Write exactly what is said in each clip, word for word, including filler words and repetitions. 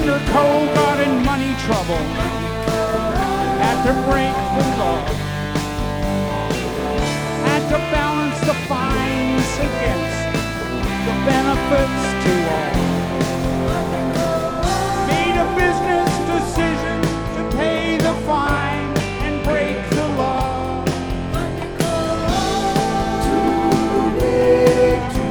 Governor Cole got in money trouble, had to break the law, had to balance the fines against the benefits to all. Made a business decision to pay the fine and break the law. Too big to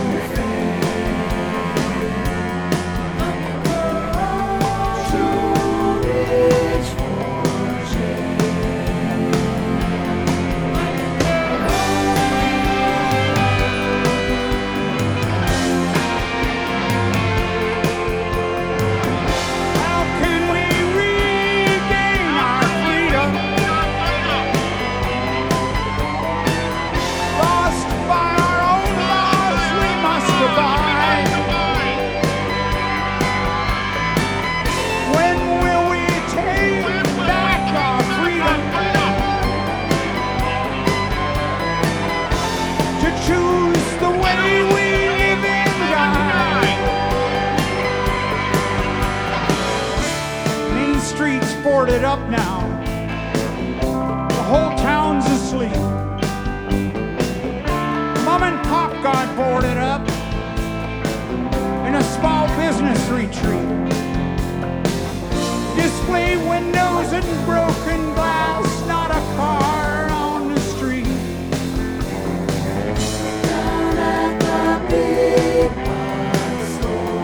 boarded up now. The whole town's asleep. Mom and Pop got boarded up in a small business retreat. Display windows and broken glass, not a car on the street. Down at the big box store,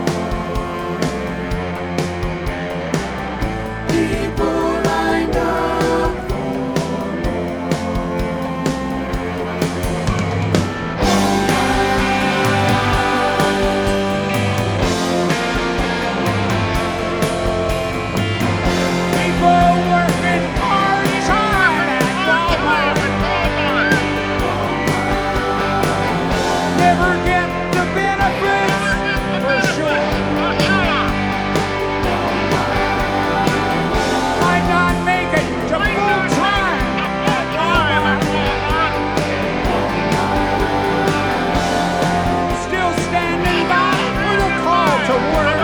people lined up for people working part-time at Walmart. Never get the benefits for sure. Might not make it to full-time at Walmart. Still standing by with a call to work.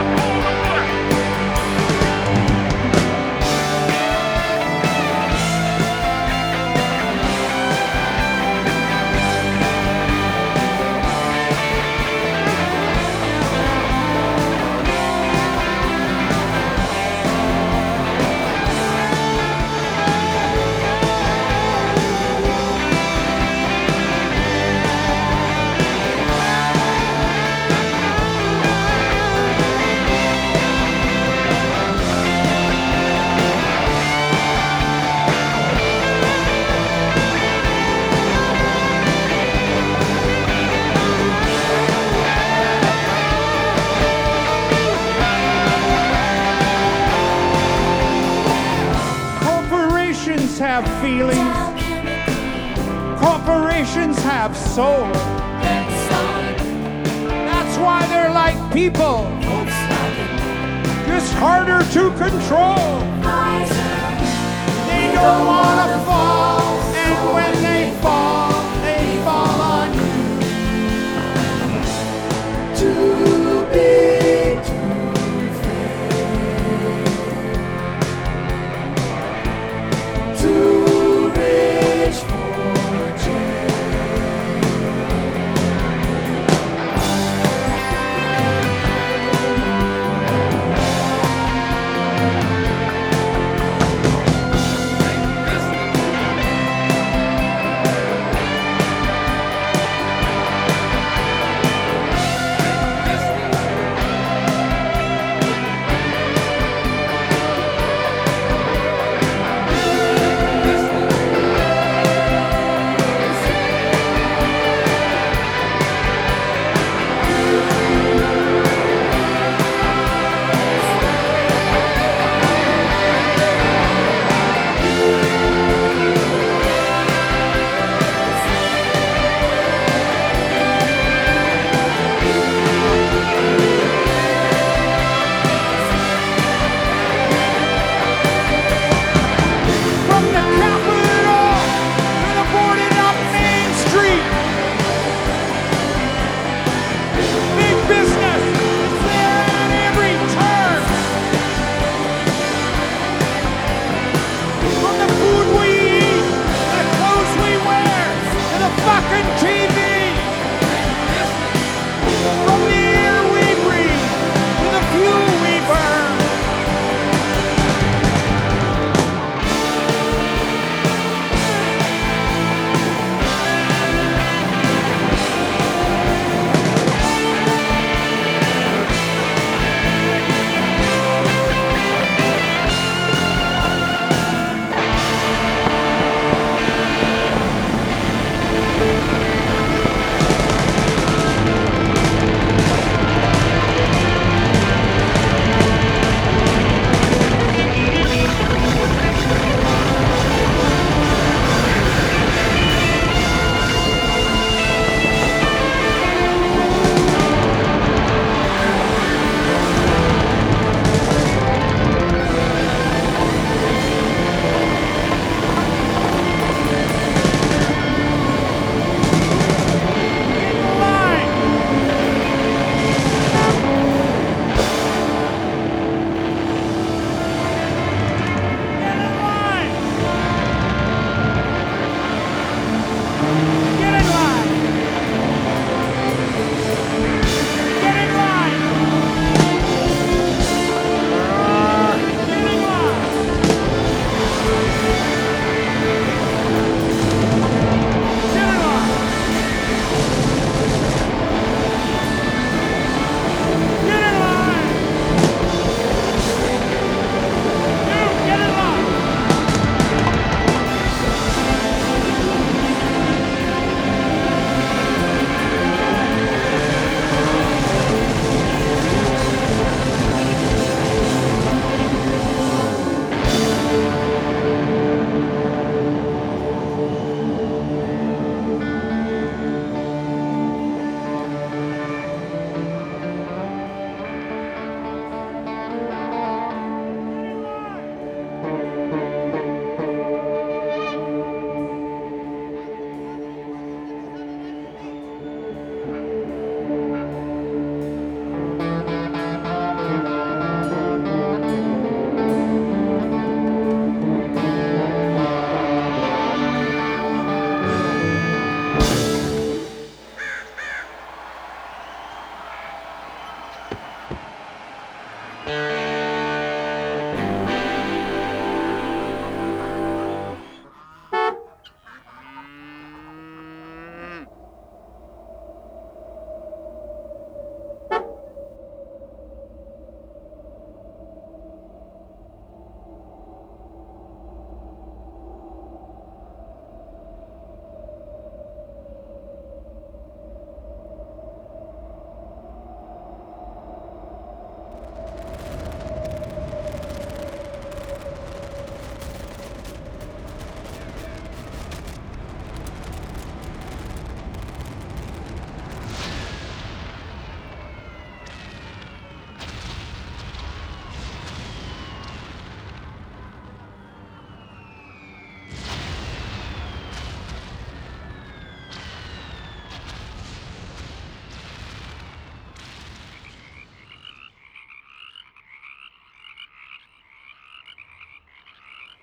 Corporations have feelings. Corporations have soul. That's why they're like people, just harder to control. They don't want to fall, and when they fall, they fall on you. Too big to too rich for change. Amen.